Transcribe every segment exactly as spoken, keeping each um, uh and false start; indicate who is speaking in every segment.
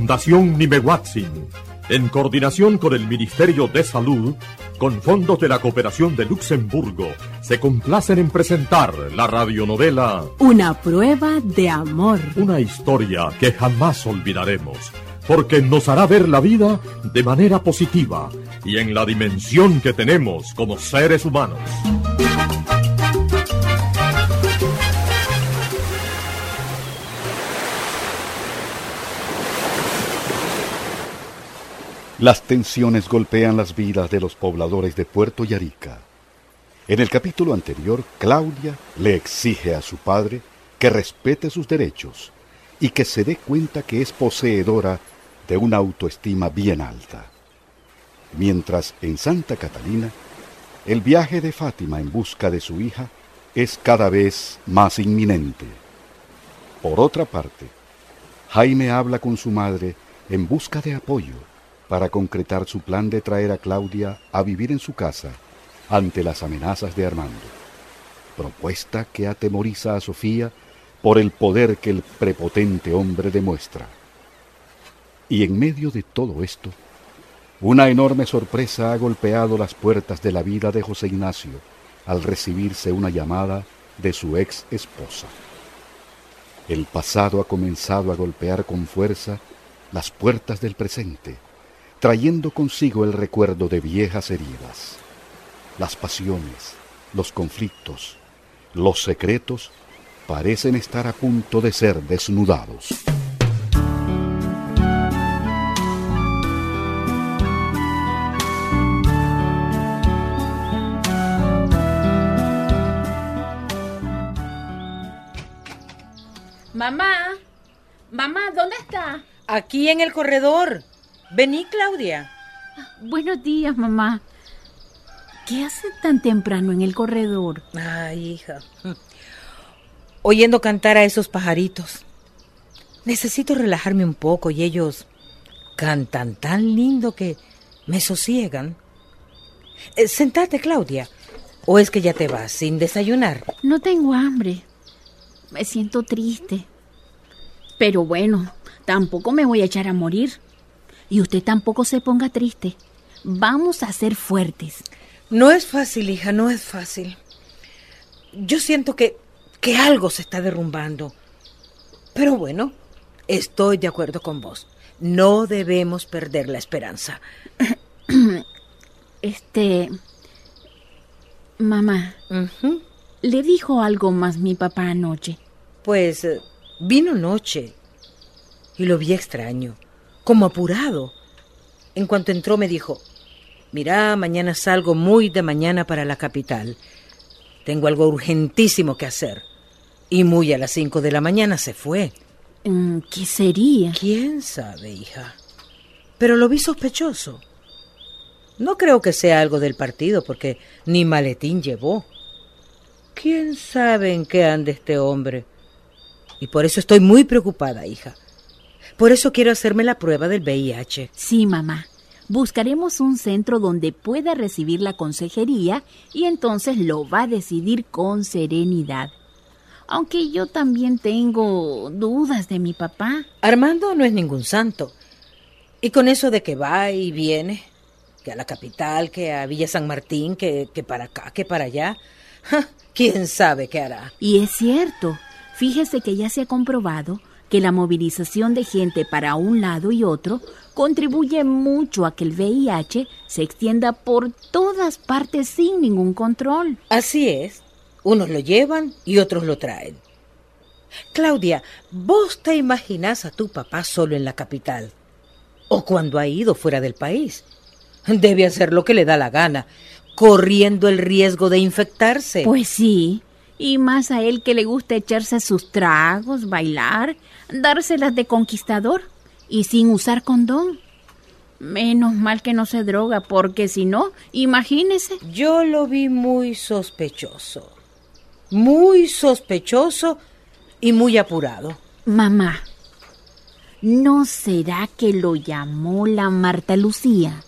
Speaker 1: Fundación Nimehuatzin, en coordinación con el Ministerio de Salud, con fondos de la Cooperación de Luxemburgo, se complacen en presentar la radionovela
Speaker 2: Una prueba de amor.
Speaker 1: Una historia que jamás olvidaremos, porque nos hará ver la vida de manera positiva y en la dimensión que tenemos como seres humanos.
Speaker 3: Las tensiones golpean las vidas de los pobladores de Puerto Yarica. En el capítulo anterior, Claudia le exige a su padre que respete sus derechos y que se dé cuenta que es poseedora de una autoestima bien alta. Mientras en Santa Catalina, el viaje de Fátima en busca de su hija es cada vez más inminente. Por otra parte, Jaime habla con su madre en busca de apoyo para concretar su plan de traer a Claudia a vivir en su casa ante las amenazas de Armando. Propuesta que atemoriza a Sofía por el poder que el prepotente hombre demuestra. Y en medio de todo esto, una enorme sorpresa ha golpeado las puertas de la vida de José Ignacio al recibirse una llamada de su ex esposa. El pasado ha comenzado a golpear con fuerza las puertas del presente, trayendo consigo el recuerdo de viejas heridas. Las pasiones, los conflictos, los secretos parecen estar a punto de ser desnudados.
Speaker 4: Mamá, mamá, ¿dónde está?
Speaker 5: Aquí en el corredor. Vení, Claudia.
Speaker 2: Buenos días, mamá. ¿Qué hace tan temprano en el corredor?
Speaker 5: Ay, hija. Oyendo cantar a esos pajaritos. Necesito relajarme un poco y ellos cantan tan lindo que me sosiegan. Eh, sentate, Claudia. ¿O es que ya te vas sin desayunar?
Speaker 2: No tengo hambre. Me siento triste. Pero bueno, tampoco me voy a echar a morir. Y usted tampoco se ponga triste. Vamos a ser fuertes.
Speaker 5: No es fácil, hija, no es fácil. Yo siento que, que algo se está derrumbando. Pero bueno, estoy de acuerdo con vos. No debemos perder la esperanza.
Speaker 2: Este... Mamá,
Speaker 5: Uh-huh.
Speaker 2: ¿le dijo algo más mi papá anoche?
Speaker 5: Pues eh, vino noche y lo vi extraño, como apurado. En cuanto entró me dijo: mira, mañana salgo muy de mañana para la capital. Tengo algo urgentísimo que hacer. Y muy a las cinco de la mañana se fue.
Speaker 2: ¿Qué sería?
Speaker 5: ¿Quién sabe, hija? Pero lo vi sospechoso. No creo que sea algo del partido, porque ni maletín llevó. ¿Quién sabe en qué anda este hombre? Y por eso estoy muy preocupada, hija. Por eso quiero hacerme la prueba del V I H.
Speaker 2: Sí, mamá. Buscaremos un centro donde pueda recibir la consejería y entonces lo va a decidir con serenidad. Aunque yo también tengo dudas de mi papá.
Speaker 5: Armando no es ningún santo. Y con eso de que va y viene, que a la capital, que a Villa San Martín, que, que para acá, que para allá, ¡ja! ¿Quién sabe qué hará?
Speaker 2: Y es cierto. Fíjese que ya se ha comprobado que la movilización de gente para un lado y otro contribuye mucho a que el V I H se extienda por todas partes sin ningún control.
Speaker 5: Así es. Unos lo llevan y otros lo traen. Claudia, ¿vos te imaginás a tu papá solo en la capital? ¿O cuando ha ido fuera del país? Debe hacer lo que le da la gana, corriendo el riesgo de infectarse.
Speaker 2: Pues sí, y más a él que le gusta echarse sus tragos, bailar, dárselas de conquistador y sin usar condón. Menos mal que no se droga, porque si no, imagínese.
Speaker 5: Yo lo vi muy sospechoso. Muy sospechoso y muy apurado.
Speaker 2: Mamá, ¿no será que lo llamó la Marta Lucía?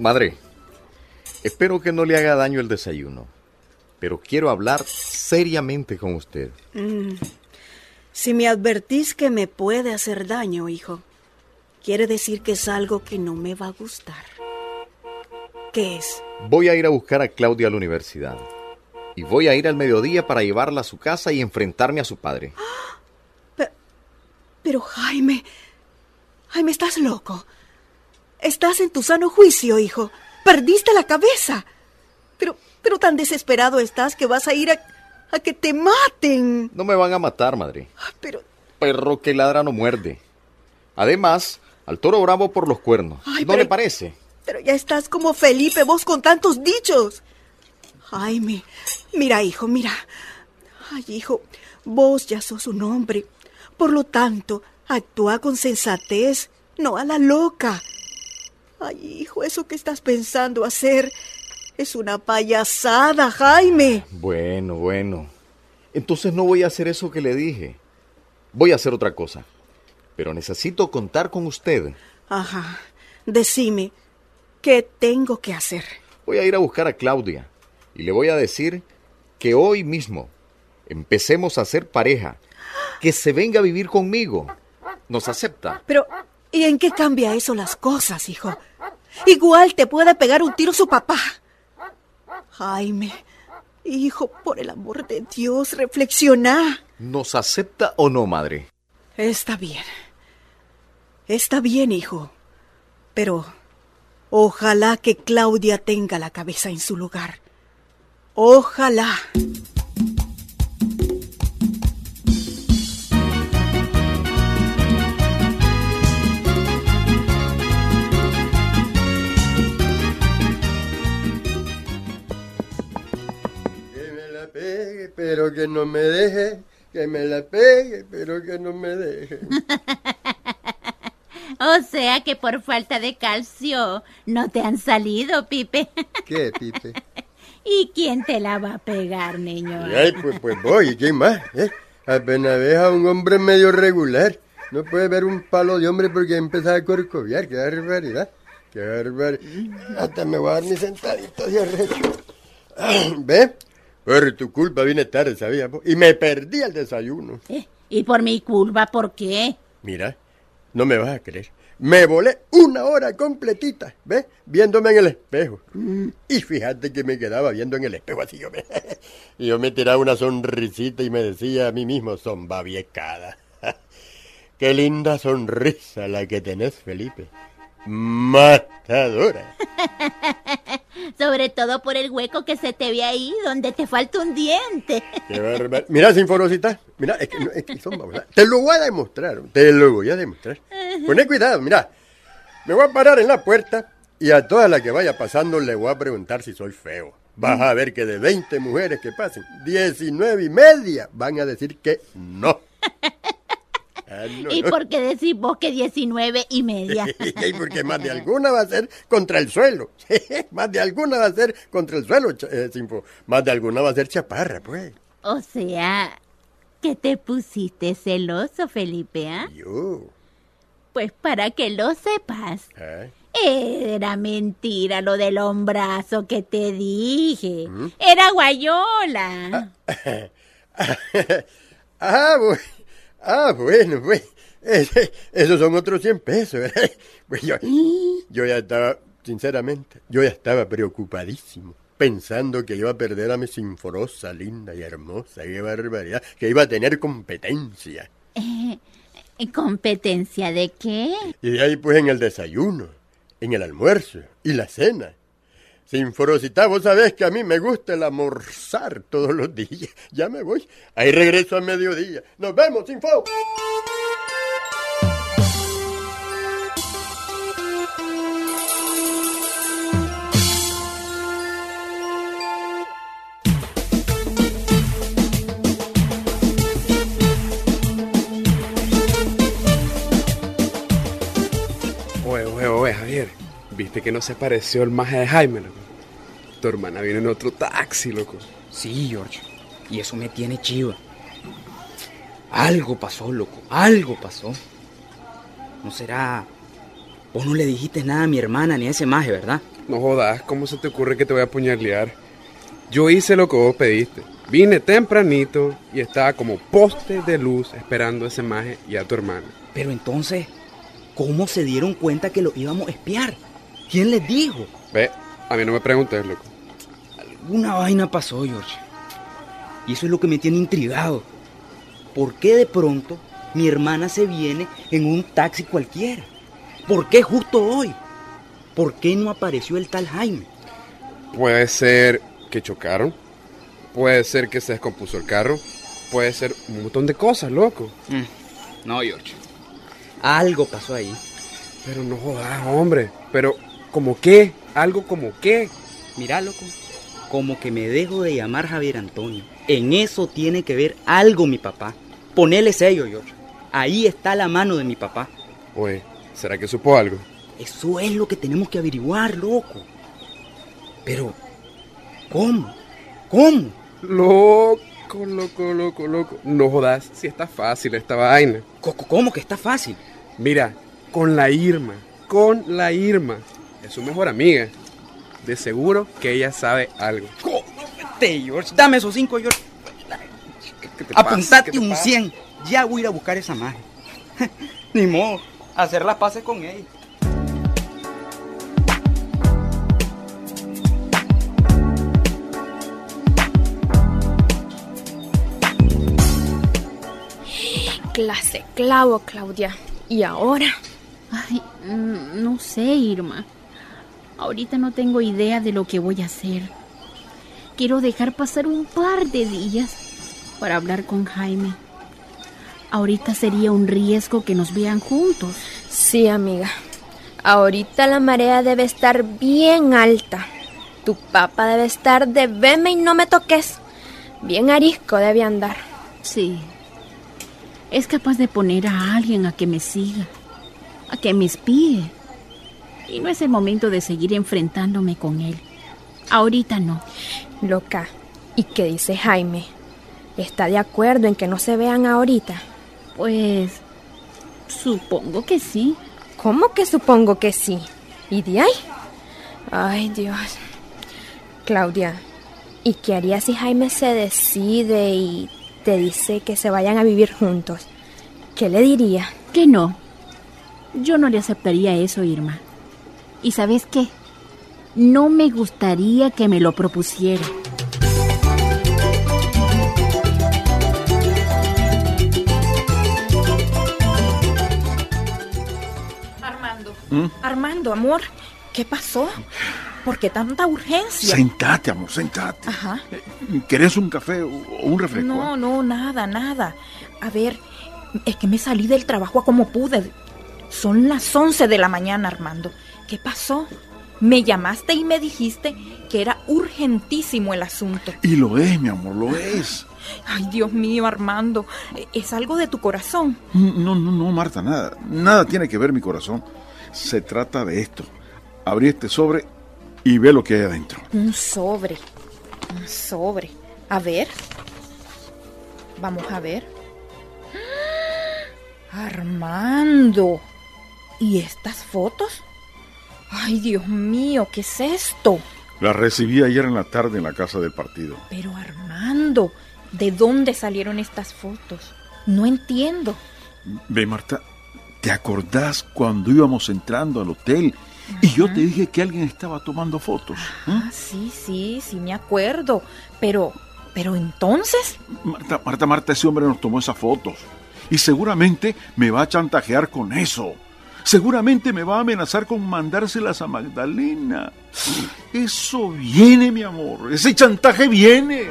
Speaker 6: Madre, espero que no le haga daño el desayuno, pero quiero hablar seriamente con usted.
Speaker 7: Mm. Si me advertís que me puede hacer daño, hijo, quiere decir que es algo que no me va a gustar. ¿Qué es?
Speaker 6: Voy a ir a buscar a Claudia a la universidad. Y voy a ir al mediodía para llevarla a su casa y enfrentarme a su padre.
Speaker 7: Pero, pero Jaime... Jaime, estás loco. Estás en tu sano juicio, hijo. Perdiste la cabeza. Pero, pero tan desesperado estás que vas a ir a, a que te maten.
Speaker 6: No me van a matar, madre.
Speaker 7: Pero...
Speaker 6: Perro que ladra no muerde. Además, al toro bravo por los cuernos.
Speaker 7: Ay,
Speaker 6: ¿No
Speaker 7: pero,
Speaker 6: le parece?
Speaker 7: Pero ya estás como Felipe, vos con tantos dichos. Jaime, mira, hijo, mira. Ay, hijo, vos ya sos un hombre. Por lo tanto, actúa con sensatez, no a la loca. Ay, hijo, eso que estás pensando hacer es una payasada, Jaime.
Speaker 6: Bueno, bueno. Entonces no voy a hacer eso que le dije. Voy a hacer otra cosa. Pero necesito contar con usted.
Speaker 7: Ajá. Decime, ¿qué tengo que hacer?
Speaker 6: Voy a ir a buscar a Claudia. Y le voy a decir que hoy mismo empecemos a ser pareja. Que se venga a vivir conmigo. ¿Nos acepta?
Speaker 7: Pero, ¿y en qué cambia eso las cosas, hijo? Igual te puede pegar un tiro su papá. Jaime, hijo, por el amor de Dios, reflexiona.
Speaker 6: ¿Nos acepta o no, madre?
Speaker 7: Está bien. Está bien, hijo. Pero ojalá que Claudia tenga la cabeza en su lugar. Ojalá.
Speaker 8: Pero que no me deje, que me la pegue, pero que no me deje.
Speaker 2: O sea que por falta de calcio no te han salido, Pipe.
Speaker 8: ¿Qué, Pipe?
Speaker 2: ¿Y quién te la va a pegar, niño?
Speaker 8: Ay, pues, pues voy, ¿y quién más? ¿Eh? Apenas ves a un hombre medio regular. No puede ver un palo de hombre porque empieza a corcoviar. ¡Qué barbaridad! ¡Qué barbaridad! Hasta me voy a dar mi sentadito de arrecho. ¿Ves? Por tu culpa vine tarde, ¿sabías? Y me perdí el desayuno.
Speaker 2: ¿Eh? ¿Y por mi culpa por qué?
Speaker 8: Mira, no me vas a creer. Me volé una hora completita, ¿ves? Viéndome en el espejo. Mm. Y fíjate que me quedaba viendo en el espejo así. Yo me, y yo me tiraba una sonrisita y me decía a mí mismo, son babiecada. Qué linda sonrisa la que tenés, Felipe. Matadora.
Speaker 2: Sobre todo por el hueco que se te ve ahí, donde te falta un diente.
Speaker 8: Qué bárbaro. Mira, Sinforosita, mira, es que, es que son babosas. Te lo voy a demostrar, te lo voy a demostrar. Poné cuidado, mira. Me voy a parar en la puerta y a toda la que vaya pasando le voy a preguntar si soy feo. Vas a ver que de veinte mujeres que pasen, diecinueve y media van a decir que no. Ah, no,
Speaker 2: ¿Y
Speaker 8: no.
Speaker 2: por qué decís vos que diecinueve y media?
Speaker 8: Y porque más de alguna va a ser contra el suelo. Más de alguna va a ser contra el suelo, eh, Sinfo. Más de alguna va a ser chaparra, pues.
Speaker 2: O sea, que te pusiste celoso, Felipe, ¿ah? ¿eh?
Speaker 8: Yo.
Speaker 2: Pues para que lo sepas.
Speaker 8: ¿Ah?
Speaker 2: Era mentira lo del hombrazo que te dije. ¿Mm? Era guayola.
Speaker 8: Ah, ah, bueno. Ah, bueno, pues, ese, esos son otros cien pesos, ¿verdad? Pues yo, yo ya estaba, sinceramente, yo ya estaba preocupadísimo, pensando que iba a perder a mi Sinforosa, linda y hermosa, qué barbaridad, que iba a tener competencia.
Speaker 2: Eh, ¿Competencia de qué?
Speaker 8: Y de ahí, pues, en el desayuno, en el almuerzo y la cena. Sinforosita, vos sabés que a mí me gusta el almorzar todos los días. Ya me voy. Ahí regreso a mediodía. ¡Nos vemos, Sinfo!
Speaker 9: Oye, oye, oye, Javier. ¿Viste que no se pareció el maje de Jaime, loco? Tu hermana viene en otro taxi, loco.
Speaker 10: Sí, George. Y eso me tiene chiva. Algo pasó, loco. Algo pasó. ¿No será...? Vos no le dijiste nada a mi hermana ni a ese maje, ¿verdad?
Speaker 9: No jodas, ¿cómo se te ocurre que te voy a apuñalear? Yo hice lo que vos pediste. Vine tempranito y estaba como poste de luz esperando a ese maje y a tu hermana.
Speaker 10: Pero entonces, ¿cómo se dieron cuenta que lo íbamos a espiar? ¿Quién les dijo?
Speaker 9: Ve, a mí no me preguntes, loco.
Speaker 10: Alguna vaina pasó, George. Y eso es lo que me tiene intrigado. ¿Por qué de pronto mi hermana se viene en un taxi cualquiera? ¿Por qué justo hoy? ¿Por qué no apareció el tal Jaime?
Speaker 9: Puede ser que chocaron. Puede ser que se descompuso el carro. Puede ser un montón de cosas, loco.
Speaker 10: Mm, no, George. Algo pasó ahí.
Speaker 9: Pero no jodas, hombre. Pero, ¿cómo qué? ¿Algo como qué?
Speaker 10: Mira, loco. Como que me dejo de llamar Javier Antonio. En eso tiene que ver algo mi papá. Ponele sello, George. Ahí está la mano de mi papá.
Speaker 9: Oye, ¿será que supo algo?
Speaker 10: Eso es lo que tenemos que averiguar, loco. Pero, ¿cómo? ¿Cómo?
Speaker 9: Loco, loco, loco, loco. No jodas, si está fácil esta vaina.
Speaker 10: ¿Cómo que está fácil?
Speaker 9: Mira, con la Irma, con la Irma. Es su mejor amiga. De seguro que ella sabe algo.
Speaker 10: Cómete, George. Dame esos cinco, George. Apuntate un cien. Ya voy a ir a buscar esa magia. Ni modo. Hacer las paces con ella.
Speaker 4: Clase clavo, Claudia. ¿Y ahora?
Speaker 2: Ay, no sé, Irma. Ahorita no tengo idea de lo que voy a hacer. Quiero dejar pasar un par de días para hablar con Jaime. Ahorita sería un riesgo que nos vean juntos.
Speaker 4: Sí, amiga. Ahorita la marea debe estar bien alta. Tu papá debe estar de veme y no me toques. Bien arisco debe andar.
Speaker 2: Sí. Es capaz de poner a alguien a que me siga, a que me espíe. Y no es el momento de seguir enfrentándome con él. Ahorita no.
Speaker 4: Loca, ¿y qué dice Jaime? ¿Está de acuerdo en que no se vean ahorita?
Speaker 2: Pues, supongo que sí.
Speaker 4: ¿Cómo que supongo que sí? ¿Y de ahí? Ay, Dios. Claudia, ¿y qué harías si Jaime se decide y te dice que se vayan a vivir juntos? ¿Qué le diría?
Speaker 2: Que no. Yo no le aceptaría eso, Irma. ¿Y sabes qué? No me gustaría que me lo propusiera.
Speaker 11: Armando.
Speaker 12: ¿Mm?
Speaker 11: Armando, amor, ¿qué pasó? ¿Por qué tanta urgencia?
Speaker 12: Sentate, amor, sentate.
Speaker 11: Ajá.
Speaker 12: ¿Querés un café o un refresco?
Speaker 11: No, no, nada, nada. A ver, es que me salí del trabajo a como pude. Son las once de la mañana, Armando. ¿Qué pasó? Me llamaste y me dijiste que era urgentísimo el asunto.
Speaker 12: Y lo es, mi amor, lo es.
Speaker 11: Ay, Dios mío, Armando. ¿Es algo de tu corazón?
Speaker 12: No, no, no, Marta, nada. Nada tiene que ver mi corazón. Se trata de esto. Abrí este sobre y ve lo que hay adentro.
Speaker 11: Un sobre. Un sobre. A ver. Vamos a ver. Armando. ¿Y estas fotos? Ay, Dios mío, ¿qué es esto?
Speaker 12: Las recibí ayer en la tarde en la casa del partido.
Speaker 11: Pero Armando, ¿de dónde salieron estas fotos? No entiendo.
Speaker 12: Ve, Marta, ¿te acordás cuando íbamos entrando al hotel y yo te dije que alguien estaba tomando fotos? ¿Eh?
Speaker 11: Ah, sí, sí, sí me acuerdo. Pero, pero entonces...
Speaker 12: Marta, Marta, Marta, ese hombre nos tomó esas fotos. Y seguramente me va a chantajear con eso. Seguramente me va a amenazar con mandárselas a Magdalena. Eso viene, mi amor. Ese chantaje viene.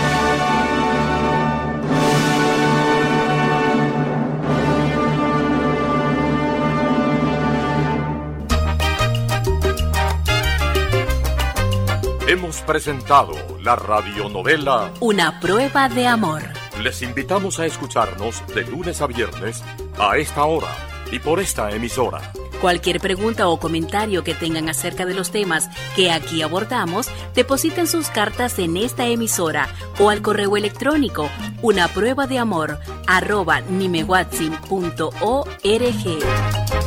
Speaker 1: Hemos presentado la radionovela
Speaker 13: Una prueba de amor.
Speaker 1: Les invitamos a escucharnos de lunes a viernes a esta hora y por esta emisora.
Speaker 13: Cualquier pregunta o comentario que tengan acerca de los temas que aquí abordamos, depositen sus cartas en esta emisora o al correo electrónico una prueba de amor arroba nimehuatzin punto org.